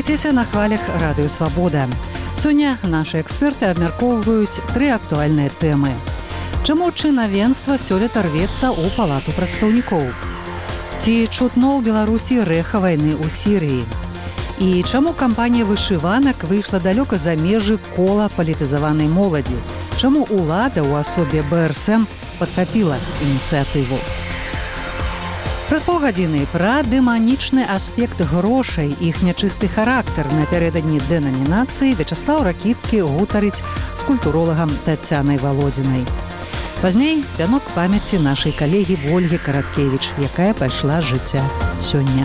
Слухайцеся на хвалях Радыё Свабода. Сёння нашы эксперты абмяркоўваюць 3 актуальныя тэмы. Чаму чынавенства сёлета рвецца ў палату прадстаўнікоў? Ці чутно ў Беларусі рэха вайны ў Сірыі? І чаму кампанія вышыванак выйшла далёка за межы кола палітызаванай моладзі? Чаму ўлада ў асобе БРСМ падхапіла ініцыятыву? Праз паўгадзіны пра дэманічны аспект грошай і іх нячысты характар напярэдадні дэнамінацыі Вячаслаў Ракіцкі гутарыць з культуролагам Тацянай Валодзінай. Пазней вянок памяці нашай калегі Вольгі Караткевіч, якая пайшла з жыцця сёння.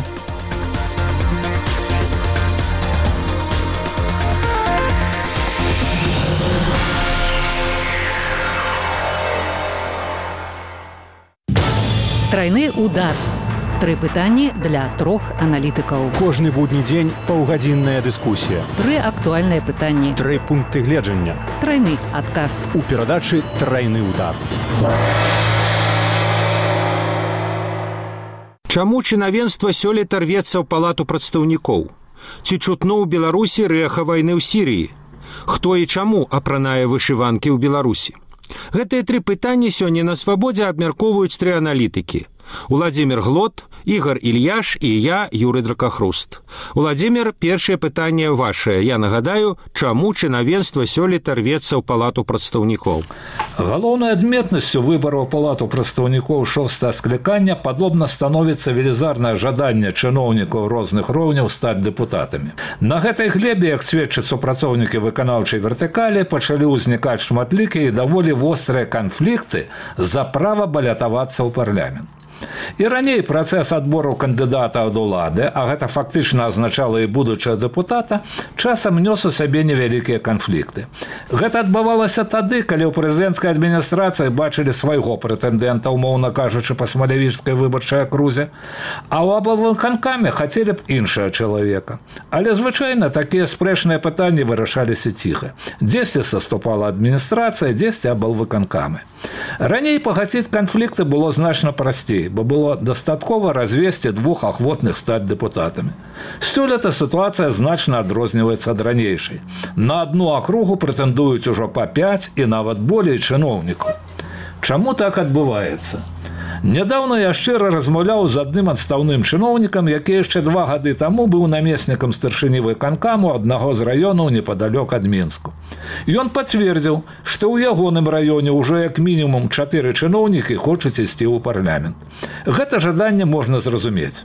Трайны удар. 3 пытанні для 3 аналітыкаў. Кожны будні дзень паўгадзінная дыскусія. 3 актуальныя пытанні. 3 пункты гледжання. Трайны адказ. У перадачы «Трайны удар». Чаму чынавенства сёлета рвецца ў палату прадстаўнікоў? Ці чутно ў Беларусі рэха вайны ў Сірыі? Хто і чаму апранае вышыванкі ў Беларусі? Гэтыя 3 пытанні сёння на Свабодзе абмяркоўваюць 3 аналітыкі. Уладзімір Глот, Ігор Ільяш і я, Юрый Дракахруст. Уладзімір, першае пытанне вашае. Я нагадаю, чаму чынавенства сёлета рвецца ў палату прадстаўнікоў? Галоўнай адметнасцю выбараў палату прадстаўнікоў 6-го склікання падобна становіцца велізарнае жаданне чыноўнікаў розных роўняў стаць дэпутатамі. На гэтай глебе, як сведчаць супрацоўнікі выканаўчай вертыкалі, пачалі ўзнікаць шматлікія і даволі вострыя канфлікты за права балятавацца ў парламент. І раней працэс адбору кандыдата ад улады, а гэта фактычна азначала і будучага дэпутата, часам нёс у сабе невялікія канфлікты. Гэта адбывалася тады, калі ў прэзідэнцкай адміністрацыі бачылі свайго прэтэндэнта, умоўна кажучы, па смалявіжскай выбарчай акрузе, а ў аблвыканкаме хацелі б іншага чалавека. Але звычайна такія спрэчныя пытанні вырашаліся ціха. Дзесьці саступала адміністрацыя, дзесьці аблвыканкамы. Раней пагасіць канфлікты было значна прасцей, бо было дастаткова развесці 2 ахвотных стаць дэпутатамі. Сёлета сітуацыя значна адрозніваецца ад ранейшай. На адну акругу прэтэндуюць ужо па 5 і нават болей чыноўнікаў. Чаму так адбываецца? Нядаўна я шчыра размаўляў з адным адстаўным чыноўнікам, які яшчэ 2 гады таму быў намеснікам старшыні выканкаму аднаго з раёнаў непадалёк ад Мінску. Ён пацвердзіў, што ў ягоным раёне ўжо як мінімум 4 чыноўнікі хочуць ісці ў парламент. Гэта жаданне можна зразумець.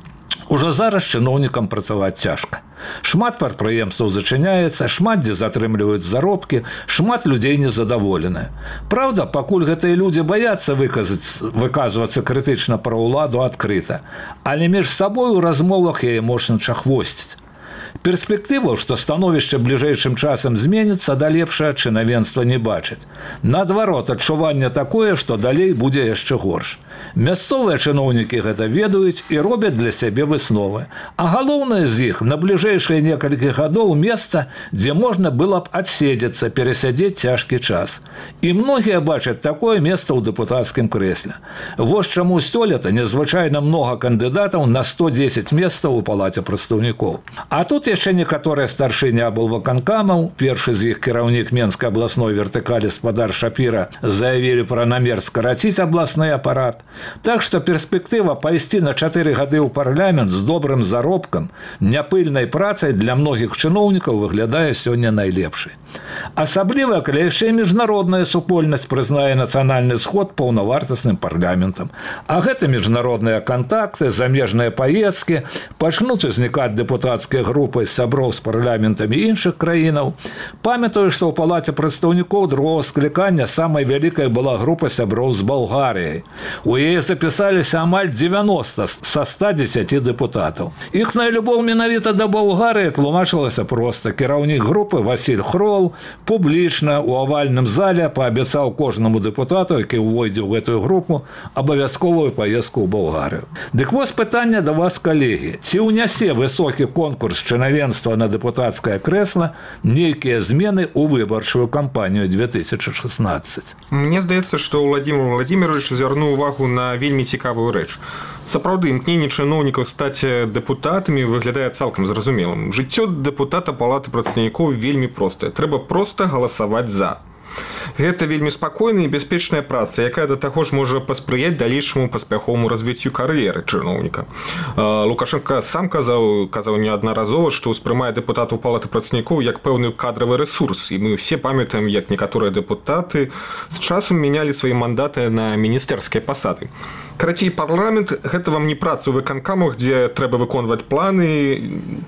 Ужо зараз чыноўнікам працаваць цяжка. Шмат прадпрыемстваў зачыняецца, шмат дзе затрымліваюць заробкі, шмат людзей незадаволеныя. Праўда, пакуль гэтыя людзі баяцца выказвацца крытычна пра ўладу адкрыта, але між сабой у размовах яе можна чахвосціць. Перспектыву, што становішча бліжэйшым часам зменіцца, да лепшага чынавенства не бачыць. Наадварот, адчуванне такое, што далей будзе яшчэ горш. Мясцовыя чыноўнікі гэта ведаюць і робяць для сябе высновы. А галоўнае з іх на бліжэйшыя некалькі гадоў месца, дзе можна было б адседзецца, перасядзець цяжкі час. І многія бачаць такое месца ў дэпутацкім крэсле. Вось чаму сёлета незвычайна многа кандыдатаў на 110 месцаў у палаце прадстаўнікоў. А тут яшчэ некаторыя старшыні аблвыканкамаў, першы з іх кіраўнік Менскай абласной вертыкалі спадар Шапіра, заявілі пра намер скараціць абласны апарат. Так што перспектыва пайсці на 4 гады ў парламент з добрым заробкам, няпыльнай працай для многіх чыноўнікаў выглядае сёння найлепшай. Асабліва, калі яшчэ міжнародная супольнасць прызнае нацыянальны сход паўнавартасным парламентам. А гэта міжнародныя кантакты, замежныя паездкі, пачнуць узнікаць дэпутацкія групы з сяброў з парламентамі іншых краінаў. Памятаю, што ў палаце прадстаўнікоў 2-го склікання самай вялікай была група сяброў з Балгарыяй. У яе запісаліся амаль 90 са 110 дэпутатаў. Іхная любоў менавіта да Балгарыі тлумачылася проста. Кіраўнік групы Васіль Хрол публічна ў авальным зале паабяцаў кожнаму дэпутату, які ўвойдзе ў гэтую групу, абавязковую паездку ў Балгарыю. Дык вось пытанне да вас, калегі. Ці ўнясе высокі конкурс чынавенства на дэпутацкае крэсла нейкія змены ў выбарчую кампанію 2016? Мне здаецца, што Владимир Владимирович звярнуў увагу на вельмі цікавую рэч. Сапраўды, імкненне чыноўнікаў стаць дэпутатамі выглядае цалкам зразумелым. Жыццё дэпутата Палаты прадстаўнікоў вельмі простае. Трэба проста галасаваць за. Гэта вельмі спакойная і бяспечная праца, якая да таго ж можа паспрыяць далейшаму паспяховаму развіццю кар'еры чыноўніка. Лукашенко сам казаў неаднаразова, што ўспрымае дэпутатаў Палаты прадстаўнікоў як пэўны кадравы рэсурс, і мы ўсе памятаем, як некаторыя дэпутаты з часам мянялі свае мандаты на міністэрскія пасады. Карацей, парламент – гэта вам не праца ў выканкамах, дзе трэба выконваць планы,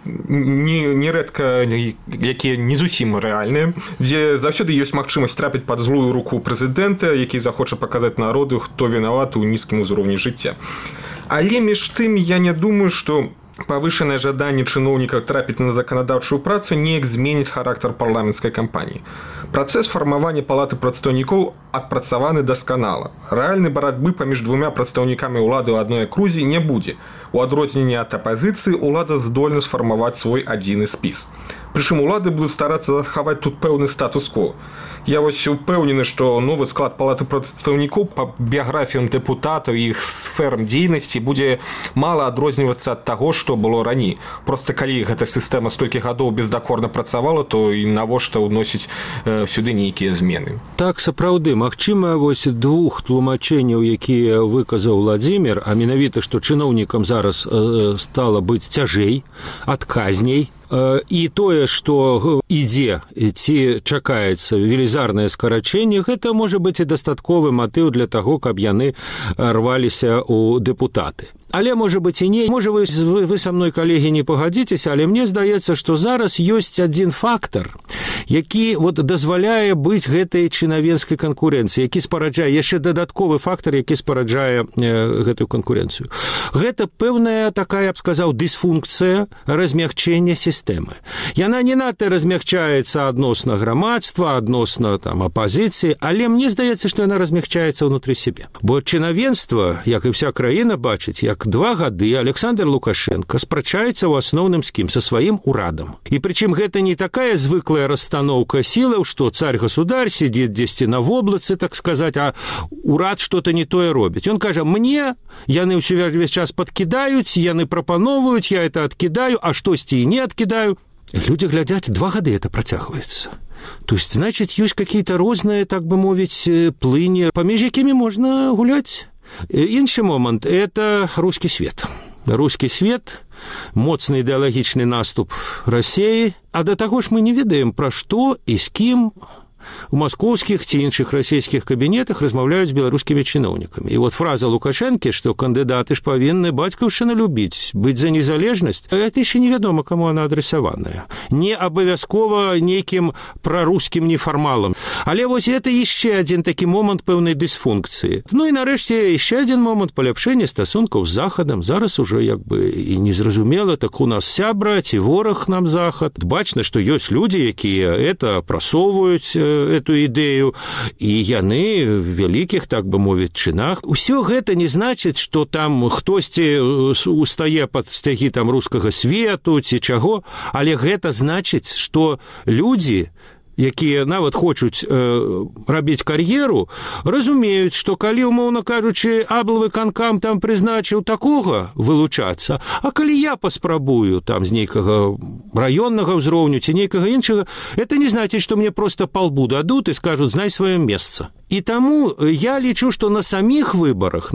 нерэдка якія не зусім рэальныя, дзе заўсёды ёсць магчымасць трапіць пад злую руку прэзідэнта, які захоча паказаць народу, хто вінаваты ў нізкім узроўні жыцця. Але між тым я не думаю, што павышанае жаданне чыноўнікаў трапіць на заканадаўчую працу неяк зменіць характар парламенцкай кампаніі. Працэс фармавання Палаты прадстаўнікоў адпрацаваны дасканала. Рэальнай барацьбы паміж двумя прадстаўнікамі ўлады ў адной акрузе не будзе. У адрозненні ад апазіцыі ўлада здольна сфармаваць свой адзіны спіс. Прычым улады будуць старацца захаваць тут пэўны статус-кво. Я вось упэўнены, што новы склад Палаты прадстаўнікоў па біяграфіям дэпутатаў і іх сферам дзейнасці будзе мала адрознівацца ад таго, што было раней. Проста калі гэта сістэма столькі гадоў бездакорна працавала, то і навошта ўносіць сюды нейкія змены. Так, сапраўды, магчыма, вось двух тлумачэнняў, якія выказаў Владзімір, а менавіта, што чыноўнікам зараз стала быць цяжэй, адказней, і тое, што ідзе ці чакаецца велізарнае скарачэнне, гэта можа быць і дастатковы матыў для таго, каб яны рваліся ў дэпутаты. Але, можа быць, і не. Можа, вы са мной, калегі, не пагадзіцеся, але мне здаецца, што зараз ёсць адзін фактар, які дазваляе быць гэтай чынавенскай канкурэнцыі, які спараджае, яшчэ дадатковы фактар, які спараджае гэтую канкурэнцыю. Гэта пэўная такая, я б сказаў, дысфункцыя размягчэння сістэмы. Яна не надта размягчаецца адносна грамадства, адносна апазіцыі, але мне здаецца, што яна размягчаецца ўнутры сябе. Бо чынавенства, як і вся краіна бачыць, як 2 гады Александр Лукашенко спрачаецца ў асноўным з кім? Са сваім урадам. І прычым гэта не такая звыклая расстаноўка сілаў, што царь-государь сидзіць дзесьці на воблацы, так сказаць, а урад што-то не тое робіць. Ён кажа, мне яны ўсё весь час падкідаюць, яны прапановваюць, я это адкідаю, а штосьці і не адкідаю. Люди глядят, 2 года это протягивается. То есть, значит, есть какие-то розные, так бы мовить, плыни, паміж якімі можна гуляць. Іншы момант – это русский свет. Русский свет, моцны ідэалагічны наступ России, а да таго ж мы не ведаем, пра што і з кім у маскоўскіх ці іншых расійскіх кабінетах размаўляюць з беларускімі чыноўнікамі. І фраза Лукашэнкі, што кандыдаты ж павінны бацькаўшчыну любіць, быць за незалежнасць, это яшчэ невядома, каму она адресаваная. Не абавязкова нейкім прарускім нефармалам. Але вось гэта яшчэ адзін такі момант пэўнай дысфункцыі. Ну і нарэшце яшчэ адзін момант паляпшэння стасункаў з Захадам. Зараз ужо як бы і незразумела, так у нас сябра ці вораг нам Захад. Бачна, што ёсць людзі, якія это прасоўваюць эту ідэю, і яны в вялікіх, так бы мовіць, чынах. Усё гэта не значыць, што там хтосьці устае пад сцягі там рускага свету ці чаго, але гэта значыць, што людзі, якія нават хочуць рабіць кар'еру, разумеюць, што калі, умоўна кажучы, аблвыканкам там прызначыў такога вылучацца, а калі я паспрабую там з нейкага раённага ўзроўню ці нейкага іншага, это не значыць, што мне проста палбу дадуць і скажуць, знай сваё месца. І таму я лічу, што на саміх выбарах,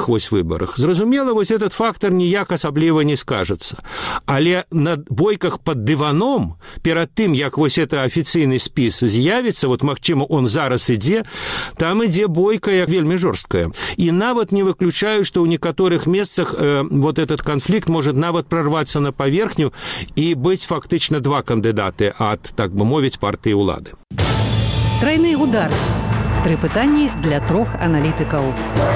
зразумела, вось этот фактор ніяк асабліва не скажацца. Але на бойках пад дываном, перад тым, як вось это афіцыйны спіс з'явіцца, магчыма, он зараз ідзе, там ідзе бойка як вельмі жорсткая. І нават не выключаю, што ў некаторых месцах этот канфлікт можа нават прорвацца на паверхню і быць фактычна 2 кандыдаты ад, так бы мовіць, партыі ўлады. Трайны удар. 3 пытанні для 3 аналітыкаў.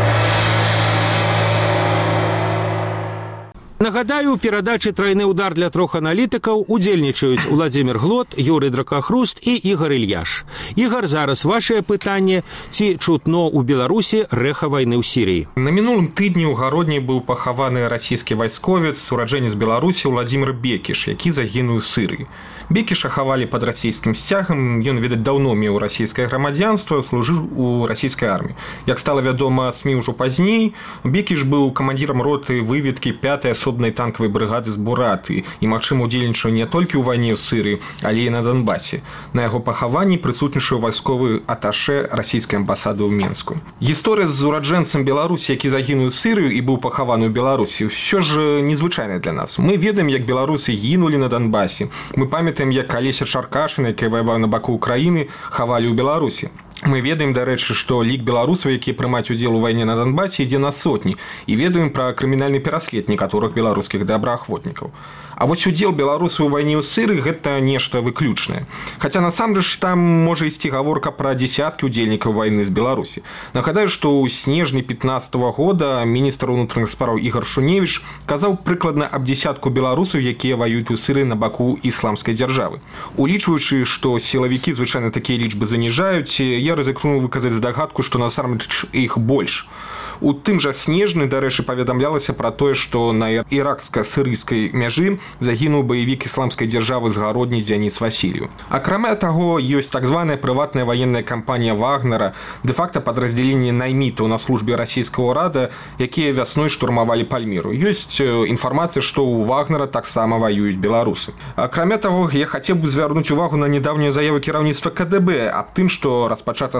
Нагадаю, у перадачы «Трайны удар» для 3 аналітыкаў удзельнічаюць Владзімір Глот, Юрый Дракахруст і Ігор Ільяш. Ігор, зараз вашае пытанне, ці чутно ў Беларусі рэха вайны ў Сірыі? На мінулым тыдні ў Гародні быў пахаваны расійскі вайсковец, ураджэнец Беларусі Владзімір Бекіш, які загінуў у Сірыі. Бекіша хавалі пад расійскім сцягам, ён, відаць, даўно меў расійскае грамадзянства, служыў у расійскай арміі. Як стала вядома СМІ ўжо пазней, Бекіш быў камандзірам роты выведкі 5-й асобнай танкавай брыгады з Бураты і, магчыма, удзельнічаў не толькі ў вайне ў Сырыі, але і на Донбасе. На яго пахаванні прысутнічаў вайсковы аташэ расійскай амбасады ў Менску. Гісторыя з ураджэнцам Беларусі, які загінуў у Сырыю і быў пахаваны ў Беларусі, ўсё ж незвычайная для нас. Мы ведаем, як беларусы гінулі на Донбасе. Мы памятаем, як Алеся Чаркашына, якая ваявала на баку Украіны, хавалі ў Беларусі. Мы ведаем, дарэчы, што лік беларусаў, якія прымаць удзел у вайне на Донбасе, ідзе на сотні, і ведаем пра крымінальны пераслед некаторых беларускіх добраахвотнікаў. А вось удзел беларусаў у вайне ў Сырыі – гэта нешта выключнае. Хаця насамрэч там можа ісці гаворка пра дзесяткі удзельнікаў вайны з Беларусі. Нагадаю, што ў снежні 15 года міністр унутраных спраў Ігор Шуневіч казаў прыкладна аб дзесятку беларусаў, якія ваююць у Сырыі на баку ісламскай дзяржавы. Улічваючы, што сілавікі звычайна такія лічбы заніжаюць, я рызыкну выказаць здагадку, што насамрэч іх больш. У тым жа снежні, дарэчы, паведамлялася пра тое, што на іракска-сырыйскай мяжы загінуў баевік ісламскай дзяржавы з Гародні Дзяніс Васіліў. Акрамя таго, ёсць так званая прыватная ваенная кампанія Вагнера, дэ-факта падраздзяленне наймітаў на службе расійскага ўрада, якія вясной штурмавалі Пальміру. Ёсць інфармацыя, што ў Вагнера таксама ваююць беларусы. Акрамя таго, я хацеў бы звярнуць увагу на нядаўнюю заяву кіраўніцтва КДБ аб тым, што распачата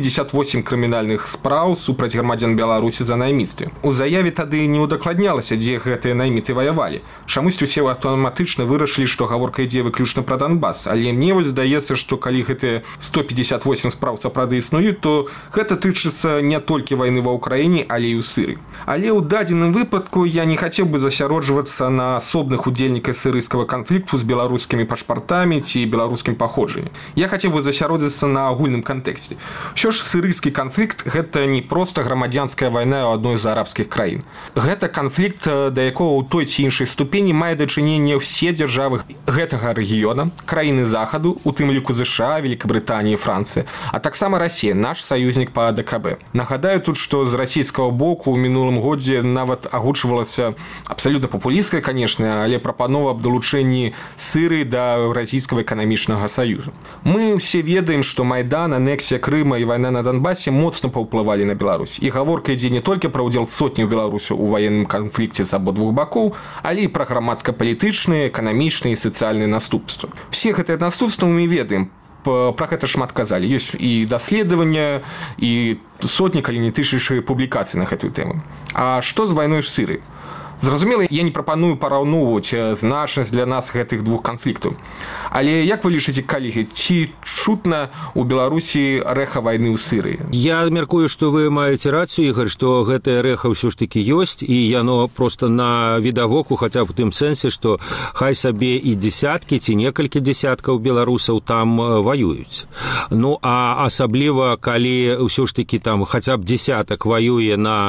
158 крымінальных спраў супраць грамадзян Беларусі за найміцтве. У заяве тады не ўдакладнялася, дзе гэтыя найміты ваявалі. Чамусь усе аўтаматычна вырашылі, што гаворка ідзе выключна пра Донбас, але мне вось здаецца, што калі гэтыя 158 спраў сапраўды існуюць, то гэта тычыцца не толькі вайны ва ўкраіне, але і ў Сырыі. Але ў дадзеным выпадку я не хацеў бы засяроджвацца на асобных удзельніках сырыйскага канфлікту з беларускімі пашпартамі ці беларускім паходжаннем. Я хацеў бы засяродзіцца на агульным кантэксце. Усё ж сырыйскі канфлікт – гэта не проста грамадзянская вайна ў адной з арабскіх краін. Гэта канфлікт, да якога ў той ці іншай ступені мае дачыненне ўсе дзяржавы гэтага рэгіёна, краіны захаду, у тым ліку ЗША, Великабрытанія і Францыя, а таксама Расія, наш саюзнік па АДКБ. Нагадаю тут, што з расійскага боку ў мінулым годзе нават агучвалася абсалютна папулісцкая, канешне, але прапанова аб далучэнні Сырыі да Еўразійскага эканамічнага саюзу. Мы ўсе ведаем, што Майдан, анексія Крыма і вайна на Донбасе моцна паўплывалі на Беларусь. І гаворка ідзе не толькі пра ўдзел сотняў беларусаў у ваенным канфлікце з абодвух бакоў, але і пра грамадска-палітычныя, эканамічныя і сацыяльныя наступствы. Все гэтыя наступствы мы ведаем. Пра гэта шмат казалі. Ёсць і даследавання, і сотні, калі не тысячы публікацый на гэтую тэму. А што з вайной в Сырыі? Зразумела, я не прапаную параўноўваць значнасць для нас гэтых двух канфліктаў. Але як вы лічыце, калегі, ці чутна ў Беларусі рэха вайны ў Сырыі? Я мяркую, што вы маеце рацыю, Ігор, што гэтае рэха ўсё ж такі ёсць, і яно проста на відавоку, хаця б у тым сэнсе, што хай сабе і дзесяткі ці некалькі дзесяткаў беларусаў там ваююць. Ну, а асабліва, калі ўсё ж такі там хаця б дзесятак ваюе на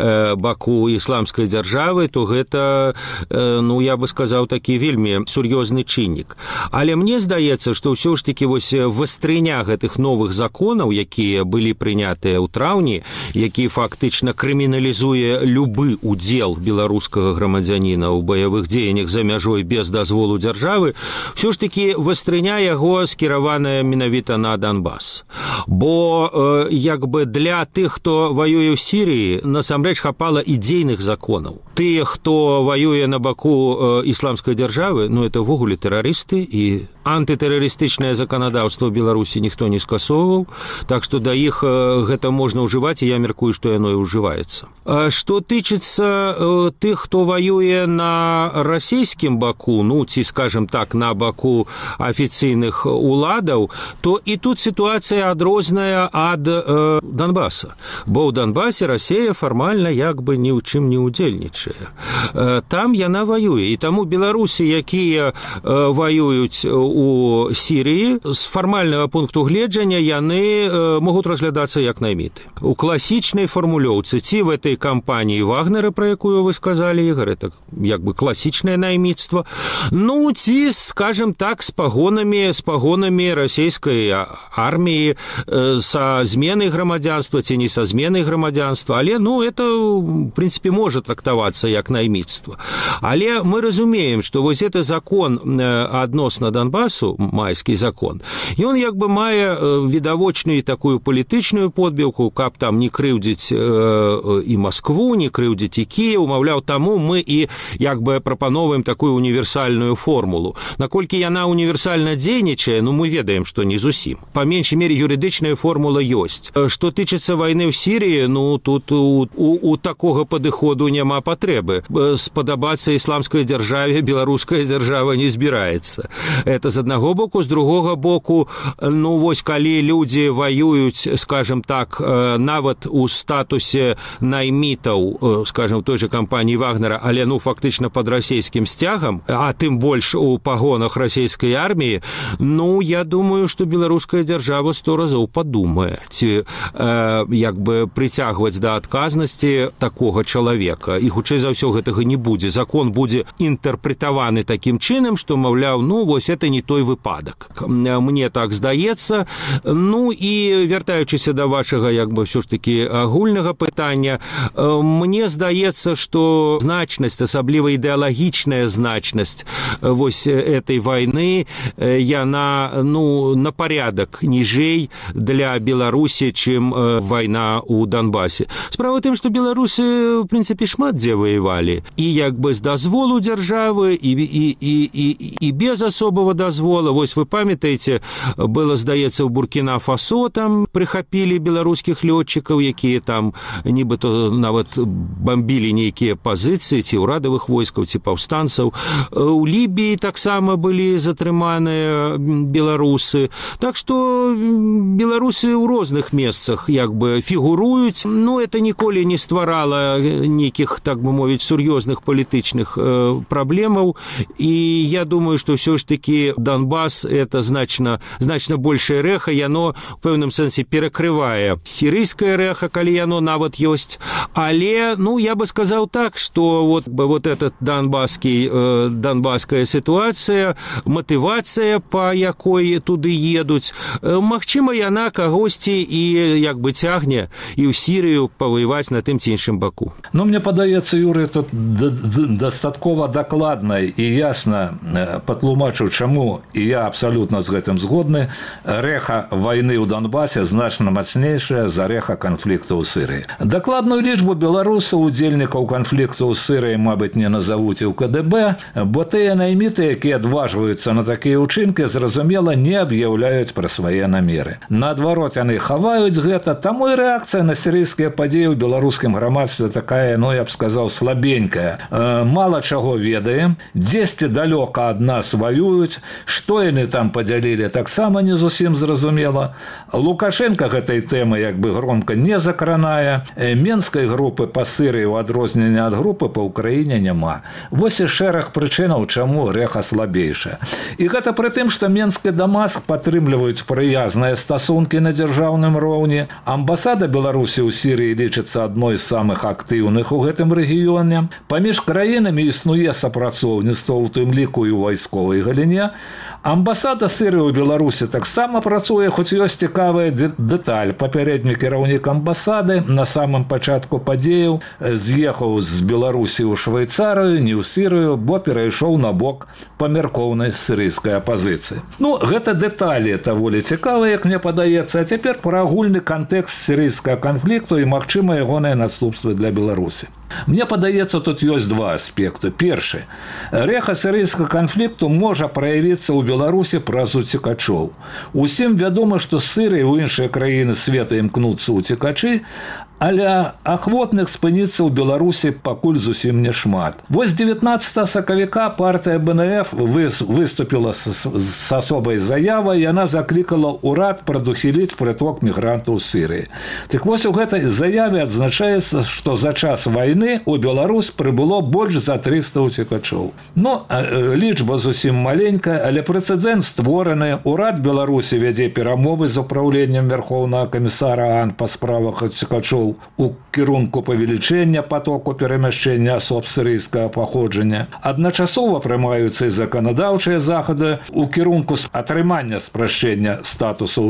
баку ісламскай дзяржавы, то гэта, ну, я бы сказаў, такі вельмі сур'ёзны чыннік. Але мне здаецца, што ўсё ж такі вось вастрыня гэтых новых законаў, якія былі прынятыя ў траўні, які фактычна крыміналізуе любы удзел беларускага грамадзяніна ў баявых дзеяннях за мяжой без дазволу дзяржавы, ўсё ж такі вастрыня яго скіраваная менавіта на Донбас. Бо як бы для тых, хто ваюе ў Сірыі, насамрэч хапала ідзейных законаў. Тыя, хто ваюе на баку ісламскай дзяржавы, ну, это ввогуле тэрарысты, і антытэрарыстычнае заканадаўства ў Беларусі ніхто не скасоўваў, так што да іх гэта можна ўжываць, і я мяркую, што яно і ўжываецца. Што тычыцца тых, хто ваюе на расійскім баку, ну, ці, скажем так, на баку афіцыйных уладаў, то і тут сітуацыя адрозная ад Донбаса. Бо ў Донбасе Расія фармальна як бы ні ў чым не ўдзельнічае. Там яна ваюе, і таму беларусы, якія ваююць у Сірыі, з фармальнага пункту гледжання яны могуць разглядацца як найміты. У класічнай фармулёўцы, ці в этой кампаніі Вагнера, пра якую вы сказалі, Ігор, это як бы класічнае найміцтва, ну, ці, скажем так, з пагонамі расійскай арміі, са зменай грамадзянства, ці не са зменай грамадзянства, але, ну, это, в прынцыпе, можа трактавацца як найміцтва. Але мы разумеем, што вось это закон адносна Донбасу, майскі закон, ён як бы мае відавочную такую палітычную подбіўку, каб там не крыўдзіць і Маскву, не крыўдзіць і Кіеў, маўляў, таму мы і як бы прапановваем такую універсальную формулу. Наколькі яна універсальна дзейнічае, ну мы ведаем, што не зусім. Па меншай мере юрыдычная формула ёсць. Што тычыцца вайны ў Сірыі, ну тут у такога падыходу няма патрэбы. Спадабацца ісламскай дзяржаве беларуская дзяржава не збіраецца. Это з аднаго боку, з другога боку, ну вось калі людзі ваююць, скажем так, нават у статусе наймітаў, скажем, у той же кампаніі Вагнера, але ну фактычна пад расійскім сцягам, а тым больш у пагонах расійскай арміі, ну я думаю, што беларуская дзяржава 100 разоў падумае, ці як бы прыцягваць да адказнасці такога чалавека. І хутчэй за ўсё гэтага не будзе. Закон будзе інтэрпрэтаваны такім чынам, што, маўляў, ну вось это не той выпадак. Мне так здаецца. Ну і вяртаючыся да вашага як бы ўсё ж такі агульнага пытання, мне здаецца, што значнасць, асабліва ідэалагічная значнасць вось этой вайны, яна ну на парядак ніжэй для Беларусі, чым вайна ў Донбасе. Справа ў тым, што беларусы, в прынцыпе, шмат дзе ваявалі. І як бы з дазволу дзяржавы, і без асобага дазвола. Вось вы памятаеце, было, здаецца, ў Буркіна-Фасо там прыхапілі беларускіх лётчыкаў, якія там нібыта нават бамбілі нейкія пазіцыі, ці ўрадавых войскаў, ці паўстанцаў. У Лібіі таксама былі затрыманыя беларусы. Так што беларусы ў розных месцах як бы фігуруюць. Ну, это ніколі не стварала нейкіх, так бы мовіць, сур'ёзных палітычных праблемаў. І я думаю, што ўсё ж такі Донбас это значна большае рэха, яно в пэўным сэнсе перакрывае сірыйскае рэха, калі яно нават ёсць. Але, ну, я бы сказаў так, што вот этот донбасская сітуацыя, матывацыя, па якой туды едуць, магчыма, яна кагосьці і як бы цягне і ў Сірыю паваяваць на тым ці іншым баку. Ну, мне падаецца, Юрый, тут дастаткова дакладна і ясна патлумачыў, чаму, і я абсалютна з гэтым згодны, рэха вайны ў Донбасе значна мацнейшая за рэха канфлікту ў Сірыі. Дакладную лічбу беларусаў, удзельнікаў канфлікту ў Сірыі, мабыць, не назавуць і ў КДБ, бо тыя найміты, якія адважваюцца на такія ўчынкі, зразумела, не аб'яўляюць пра свае намеры. Наадварот, яны хаваюць гэта, таму і рэакцыя на сірыйскія падзеі ў беларускім грамадстве такая, ну, я б сказаў, слабенькая. Мала чаго ведаем, дзесьці далёка ад нас ваююць, што яны там падзялілі, таксама не зусім зразумела. Лукашенко гэтай тэмы як бы громка не закранае. Менскай групы па Сірыі ў адрозненне ад групы па Ўкраіне няма. Вось і шэраг прычынаў, чаму рэха слабейшая. І гэта пры тым, што Менск і Дамаск падтрымліваюць прыязныя стасункі на дзяржаўным роўні. Амбасада Беларусі ў Сірыі лічыцца адной з самых актыўных у гэтым рэгіёне. Паміж краінамі існуе супрацоўніцтва, у тым ліку і ў вайсковай галіне. Амбасада Сірыі ў Беларусі таксама працуе, хоць ёсць цікавая дэталь. Папярэдні кіраўнік амбасады на самым пачатку падзеяў з'ехаў з Беларусі ў Швейцарыю, не ў Сірыю, бо перайшоў на бок памяркоўнай сірыйскай апазіцыі. Ну, гэта дэталі даволі цікавыя, як мне падаецца. А цяпер пра агульны кантэкст сірыйскага канфлікту і магчыма ягоныя наступствы для Беларусі. Мне падаецца, тут ёсць два аспекты. Першы. Рэха сірыйскага канфлікту можа праявіцца ў Беларусі праз уцекачоў. Усім вядома, што з Сірыі ў іншыя краіны света імкнуцца ўцекачы, але ахвотных спыніцца ў Беларусі пакуль зусім не шмат. Вось 19 сакавіка партыя БНФ выступіла с асобай заявай, яна заклікала ўрад прадухіліць прыток мігрантаў з Сірыі. Так вось у гэтай заяве адзначаецца, што за час вайны у Беларусь прыбыло больш за 300 уцекачоў. Ну, лічба зусім маленькая, але прэцэдэнт створаны. Урад Беларусі вядзе перамовы з упраўленнем Верхоўнага камісара АН па справах уцекачоў у кірунку павелічэння патоку перамяшчэння асоб сірыйскага паходжання. Адначасова прымаюцца і заканадаўчыя захады у кірунку атрымання спрашчэння статусу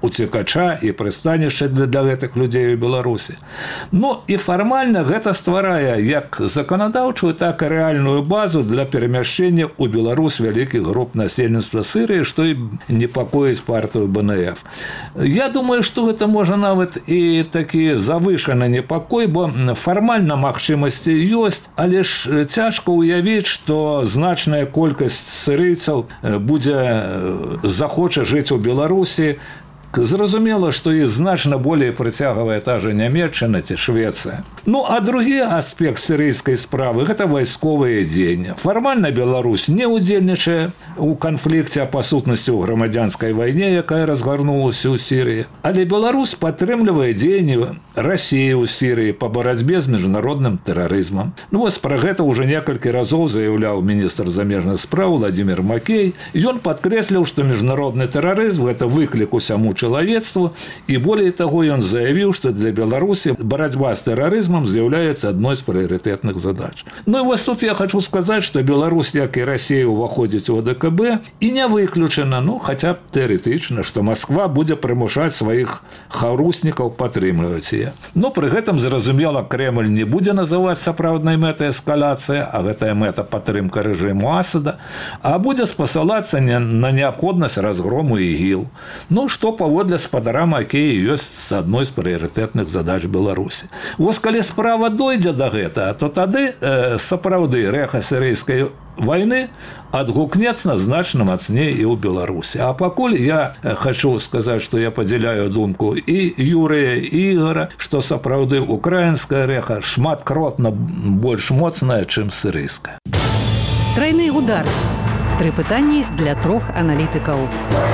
уцекача і прыстанішча для гэтых людзей у Беларусі. Ну і фармальна гэта стварае як заканадаўчую, так і рэальную базу для перамяшчэння ў Беларусь вялікіх груп насельніцтва Сірыі, што і непакоіць партыю БНФ. Я думаю, што гэта можа нават і такі завышаны непакой, бо фармальна магчымасці ёсць, але ж цяжка ўявіць, што значная колькасць сірыйцаў захоча жыць у Беларусі. Зразумела, што іх значна болей прыцягвае та же Нямецчына ці Швецыя. Ну, а другі аспект сірыйскай справы – гэта вайсковыя дзеянні. Фармальна Беларусь не ўдзельнічае у канфлікце, а па сутнасці ў грамадзянскай вайне, якая разгарнулася ў Сірыі. Але Беларусь падтрымлівае дзеянні Расіі ў Сірыі па барацьбе з міжнародным тэрарызмам. Ну, вось пра гэта ўжо некалькі разоў заяўляў міністр замежных спраў Владзімір Макей. Ён падкрэсліў, што міжнародны тэрарызм – гэта выклік усяму чалавецтву, і болей таго ён заявіў, што для Беларусі барацьба з тэрарызмам з'яўляецца адной з прыярытэтных задач. Ну і вось тут я хочу сказаць, што Беларусь, як і Расія, уваходзіць у ОДКБ, і не выключана, ну, хаця б тэарэтычна, што Масква будзе прымушаць сваіх харуснікаў падтрымліваць яе. Но пры гэтым, зразумела, Кремль не будзе называць сапраўднай мэтай эскалацыя, а гэтая мэта падтрымка рэжыму Асада, а будзе спасылацца на неабходнасць разгрому ІГІЛ. Ну, што паводле спадара Макея ёсць адной з прыярытэтных задач Беларусі. Вось калі справа дойдзе да гэтага, то тады сапраўды рэха сірыйскай вайны адгукнецца значна мацней і ў Беларусі. А пакуль я хочу сказаць, што я падзяляю думку і Юрыя, і Ігора, што сапраўды украінская рэха шматкротна больш моцная, чым сірыйская. Трайны удар. 3 пытанні для 3 аналітыкаў.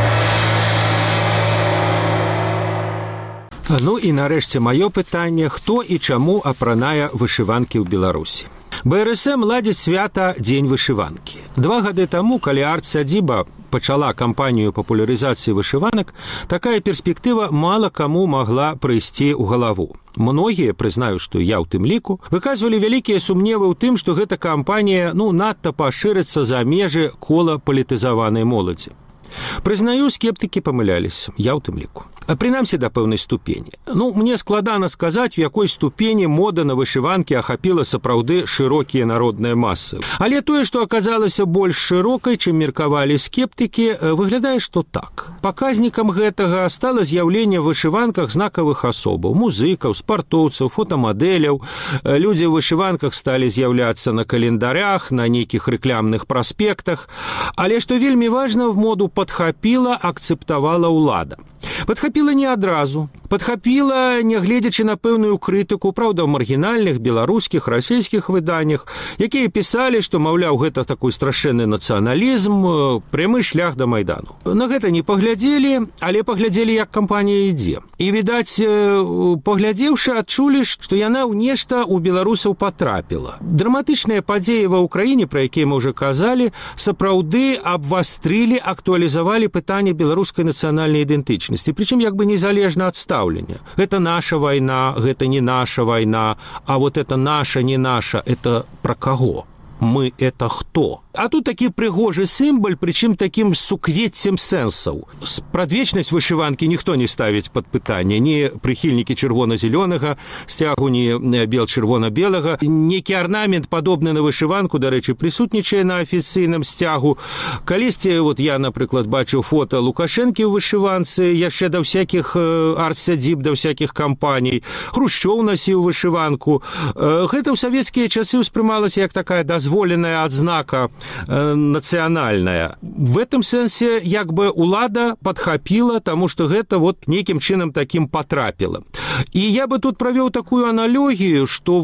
Ну і нарэшце маё пытанне, хто і чаму апранае вышыванкі ў Беларусі. БРСМ ладзіць свята Дзень вышыванкі. 2 гады таму, калі арт-сядзіба пачала кампанію папулярызацыі вышыванак, такая перспектыва мала каму магла прыйсці ў галаву. Многія, прызнаю, што я ў тым ліку, выказвалі вялікія сумневы ў тым, што гэта кампанія надта пашырыцца за межы кола палітызаванай моладзі. Прызнаю, скептыкі памыляліся, я ў тым ліку. Прынамсі да пэўнай ступені. Мне складана сказаць, у якой ступені мода на вышыванкі ахапіла сапраўды шырокія народныя масы. Але тое, што аказалася больш шырокай, чым меркавалі скептыкі, выглядае, што так. Паказнікам гэтага стала з'яўленне ў вышыванках знакавых асобаў, музыкаў, спартоўцаў, фотамадэляў. Людзі ў вышыванках сталі з'яўляцца на календарях, на нейкіх рэкламных праспектах. Але, што вельмі важна, моду падхапіла, акцэптавала ўлада. Падхапіла не адразу. Падхапіла, нягледзячы на пэўную крытыку, праўда, ў маргінальных беларускіх, расійскіх выданнях, якія пісалі, што, маўляў, гэта такой страшэнны нацыяналізм, прямы шлях да Майдану. На гэта не паглядзелі, але паглядзелі, як кампанія ідзе. І, відаць, паглядзеўшы, адчулі, што яна ў нешта ў беларусаў патрапіла. Драматычныя падзеі ва ўкраіне, пра якія мы ўжо казалі, сапраўды абвастрылі, актуалізавалі пытанне беларускай нацыянальнай ідэнтычнасці. Прычым як бы незалежна ад стаўлення. Гэта наша вайна, гэта не наша вайна, а вот это наша, не наша, это пра каго? Мы – это хто? А тут такі прыгожы сімбаль, прычым такім суквеццем сэнсаў. Спрадвечнасць вышыванкі ніхто не ставіць пад пытанне. Ні прыхільнікі чырвона-зелёнага сцягу, ні бел-чырвона-белага. Некі арнамент, падобны на вышыванку, дарэчы, прысутнічае на афіцыйным сцягу. Калісьці, я, напрыклад, бачыў фота Лукашэнкі ў вышыванцы, яшчэ да ўсякіх арт-сядзіб, да ўсякіх кампаній. Хрушчоў насіў вышыванку. Гэта ў савецкія часы ўспрымалася як такая дазволеная адзнака нацыянальная. В этом сэнсе як бы улада падхапіла, таму што гэта нейкім чынам такім патрапіла. І я бы тут правёў такую аналогію, што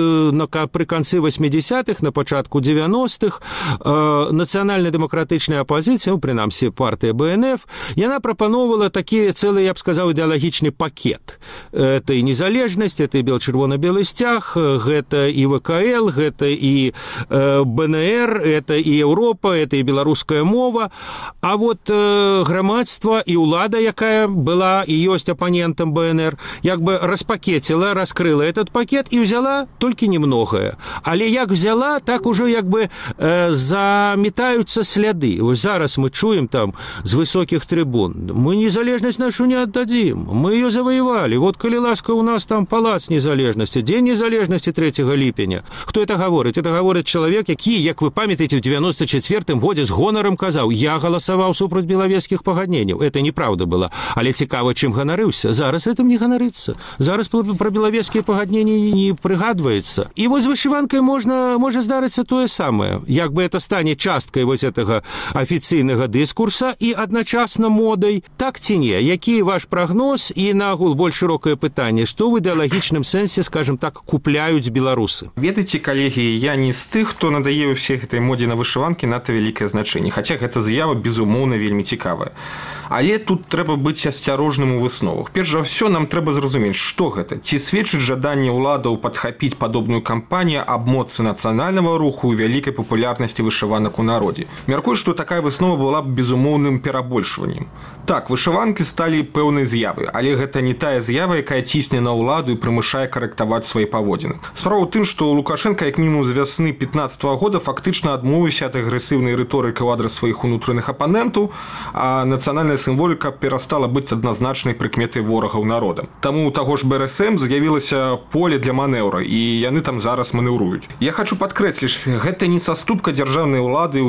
пры канцы 80-х, на пачатку 90-х нацыянальна-дэмакратычная апазіцыя, прынамсі партыя БНФ, яна прапаноўвала такі цэлы, я б сказаў, ідэалагічны пакет. Это і незалежнасць, это і бел-чырвона-белы сцяг, гэта і ВКЛ, гэта і БНР, это і Еўропа, это і беларуская мова. А грамадства і ўлада, якая была і ёсць апанентам БНР, як как бы распакетила, раскрыла этот пакет и взяла только немногое. Але як взяла, так уже як бы заметаются сляды. Вот зараз мы чуем там с высоких трибун. Мы незалежность нашу не отдадим. Мы ее завоевали. Вот, коли ласка, у нас там палац незалежности, день незалежности 3 липеня. Кто это говорит? Это говорит человек, який, як вы памятаете, в 94-м году с гонором казал: я голосовал супраць беловежских погоднений. Это неправда было. Але цікаво, чим ганарыўся. Зараз этим не ганарыцца. Зараз про беловежские погоднения не прыгадваецца. И вот с вышиванкой можа здарыцца тое самое. Як бы это станет часткой вот этого офиційнага дыскурса и одночасно модой. Так ці не? Які ваш прогноз и нагул больш широкое пытанне, что в ідэалагічным сэнсе, скажем так, купляюць беларусы? Ведаеце, калегі, я не з тых, хто надае ўсей гэтай модзе на вышыванкі надта вялікае значэнне, хаця гэта з'ява безумоўна вельмі цікавая. Але тут трэба быць асцярожным у высновах. Перш за ўсё нам трэба зразумець, што гэта. Ці сведчыць жаданне ўладаў падхапіць падобную кампанію аб моцы нацыянальнага руху і вялікай папулярнасці вышыванак у народзе. Мяркую, што такая выснова была б безумоўным перабольшваннем. Так, вышыванкі сталі пэўнай з'явай, але гэта не тая з'ява, якая цісне на ўладу і прымушае карэктаваць свае паводзіны. Справа ў тым, што Лукашенко, як мінімум з вясны 15-го года, фактычна адмовіўся ад агрэсіўнай рыторыкі ў адрас сваіх унутраных апанентаў, а нацыянальная сімволіка перастала быць адназначнай прыкметай ворагаў народа. Таму у таго ж БРСМ з'явілася поле для манеўра, і яны там зараз манеўруюць. Я хочу падкрэсліць, гэта не саступка дзяржаўнай улады ў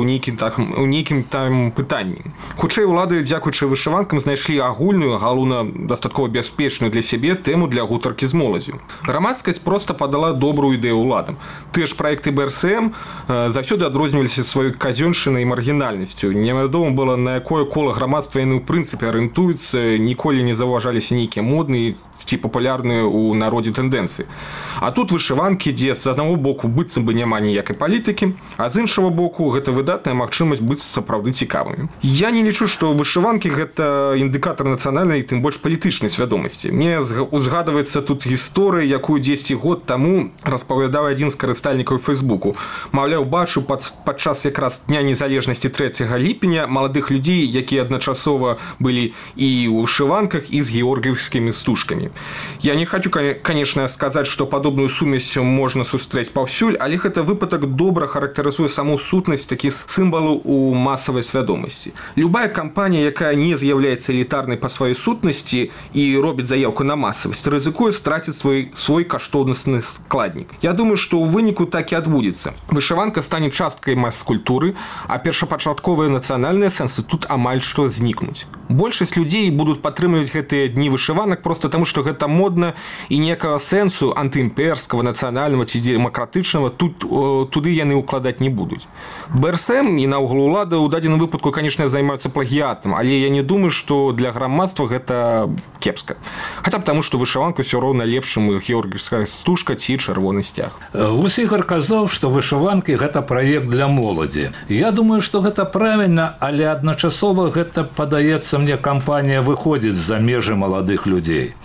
нейкім там пытанні. Хутчэй улады, дзякуючы вышыванкам, знайшлі агульную, галоўна дастаткова бяспечную для сябе тэму для гутаркі з моладзю. Грамадскасць проста падала добрую ідэю уладам. Тыя ж праекты БРСМ заўсёды адрозніваліся сваёй казёншчынай і маргінальнасцю. Невядома было, на якое кола грамадства яны ў прынцыпе арыентуюцца, ніколі не заўважаліся нейкія модныя ці папулярныя ў народзе тэндэнцыі. А тут вышыванкі, дзе з аднаго боку быццам бы няма ніякай палітыкі, а з іншага боку гэта выдатная магчымасць быць сапраўды цікавымі. Я не лічу, што вышыванкі гэта індыкатар нацыянальнай і тым больш палітычнай свядомасці. Мне узгадваецца тут гісторыя, якую 10 год таму распавядаў адзін з карыстальнікаў Фейсбуку. Маўляў, бачыў падчас якраз дня незалежнасці 3 ліпеня маладых людзей, якія адначасова былі і ў вышыванках, і з георгіевскімі стужкамі. Я не хочу, конечно, сказаць, што падобную сумесь можна сустрэць паўсюль, але гэта выпадак добра характарызуе саму сутнасць такіх сімвалаў у масавай свядомасці. Любая кампанія, якая не з'яўляецца элітарнай па сваёй сутнасці і робіць заявку на масавасць, рызыкуе страціць свой каштоўнасны складнік. Я думаю, што ў выніку так і адбудзецца. Вышыванка стане часткай мас-культуры, а першапачатковыя нацыянальныя сэнсы тут амаль што знікнуць. Большасць людзей будуць падтрымліваць гэтыя дні вышыванак проста таму, што гэта модна і ніякага сэнсу антыімперскага, нацыянальнага ці дэмакратычнага туды яны ўкладаць не будуць. БРСМ і наогул улада ў дадзеным выпадку, канешне, займаюцца плагіятам, але я не думаю, што для грамадства гэта кепска. Хаця б таму, што вышыванку ўсё роўна лепшым георгіевская стужка ці чырвоны сцяг. Вось Ігор казаў, што вышыванкі гэта праект для моладзі. Я думаю, што гэта правільна, але адначасова гэта, падаецца мне, кампанія выходзіць за межы маладых людзей.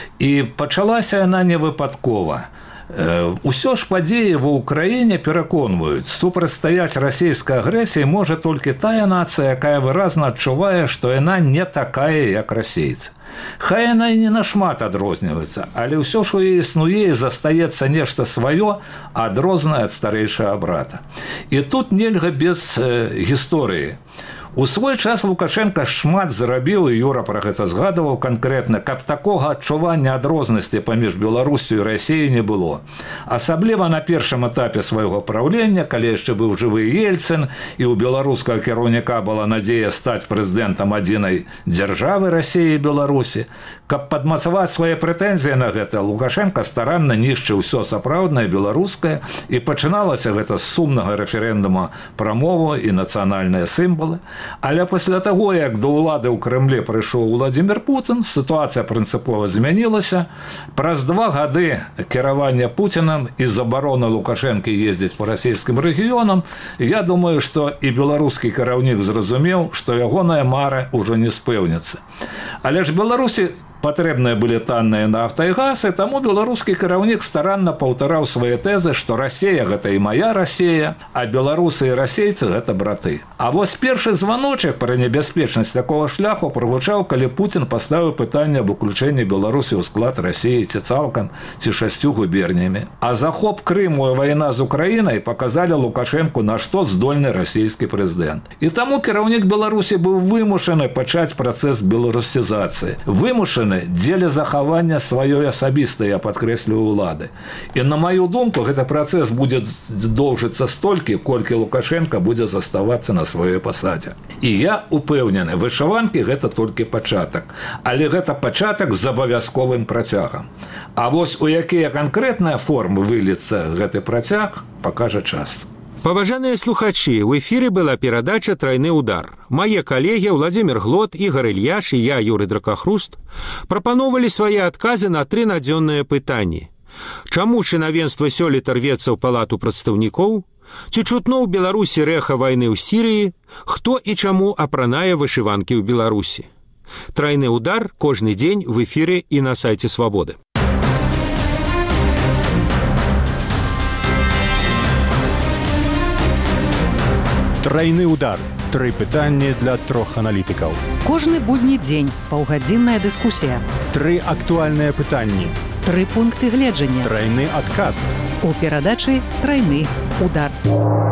І пачалася яна не выпадкова. Усё ж падзеі ва ўкраіне пераконваюць, супрацьстаяць расійскай агрэсіі можа толькі тая нацыя, якая выразна адчувае, што яна не такая, як расейцы. Хай яна і не нашмат адрозніваецца, але ўсё ж у яе існуе і застаецца нешта сваё, адрознае ад старэйшага брата. І тут нельга без гісторыі. У свой час Лукашенко шмат зарабіў, і Юра пра гэта згадываў канкрэтна, каб такога адчування адрознасці паміж Беларусю і Расіяй не было. Асабліва на першым этапе свайго праўлення, калі яшчэ быў жывы Ельцын, і ў беларускага кіраўніка была надзея стаць прэзідэнтам адзінай дзяржавы Расіі і Беларусі. Каб падмацаваць свае прэтэнзіі на гэта, Лукашенко старанна нішчыў усё сапраўднае беларускае, і пачыналася гэта з сумнага рэферэндума пра мову і нацыянальныя сімвалы. Але пасля таго, як да ўлады ў Крэмлі прыйшоў Владзімір Путін, сітуацыя прынцыпова змянілася. Праз 2 гады кіравання Пуцінам і забароны Лукашэнкі ездзіць па расійскім рэгіёнам, я думаю, што і беларускі кіраўнік зразумеў, што ягоная мара ўжо не спэўніцца. Але ж Беларусі Патрэбныя былі танныя нафта і газ, і таму беларускі кіраўнік старанна паўтараў свае тэзы, што Расія гэта і мая Расія, а беларусы і расейцы гэта браты. А вось першы званочак пра небяспечнасць такого шляху прагучаў, калі Путін паставіў пытанне об уключэнні Беларусі ў склад Расіі ці цалкам, ці 6 губернямі. А захоп Крыму і вайна з Украінай паказалі Лукашэнку, на што здольны расійскі прэзідэнт. І таму кіраўнік Беларусі быў вымушаны пачаць працэс беларусізацыі. Вымушаны дзеля захавання сваёй асабістай, я падкрэслю, улады. І на маю думку, гэты працэс будзе доўжыцца столькі, колькі Лукашенко будзе заставацца на сваёй пасадзе. І я упэўнены, вышыванкі гэта толькі пачатак. Але гэта пачатак з абавязковым працягам. А вось у якія канкрэтныя формы выльецца гэты працяг, пакажа час. Паважаныя слухачы, ў эфіры была перадача «Трайны удар». Мае калегі Владзімір Глот, Ігор Ільяш і я, Юрый Дракахруст, прапановалі свае адказы на 3 надзённыя пытанні. Чаму чынавенства сёлета рвецца ў палату прадстаўнікоў? Ці чутно ў Беларусі рэха вайны ў Сірыі? Хто і чаму апранае вышыванкі ў Беларусі? «Трайны удар» кожны дзень в эфіры і на сайце Свабоды. Трайны удар. 3 пытанні для 3 аналітыкаў. Кожны будні дзень паўгадзінная дыскусія. 3 актуальныя пытанні. 3 пункты гледжання. Трайны адказ. У перадачы «Трайны удар».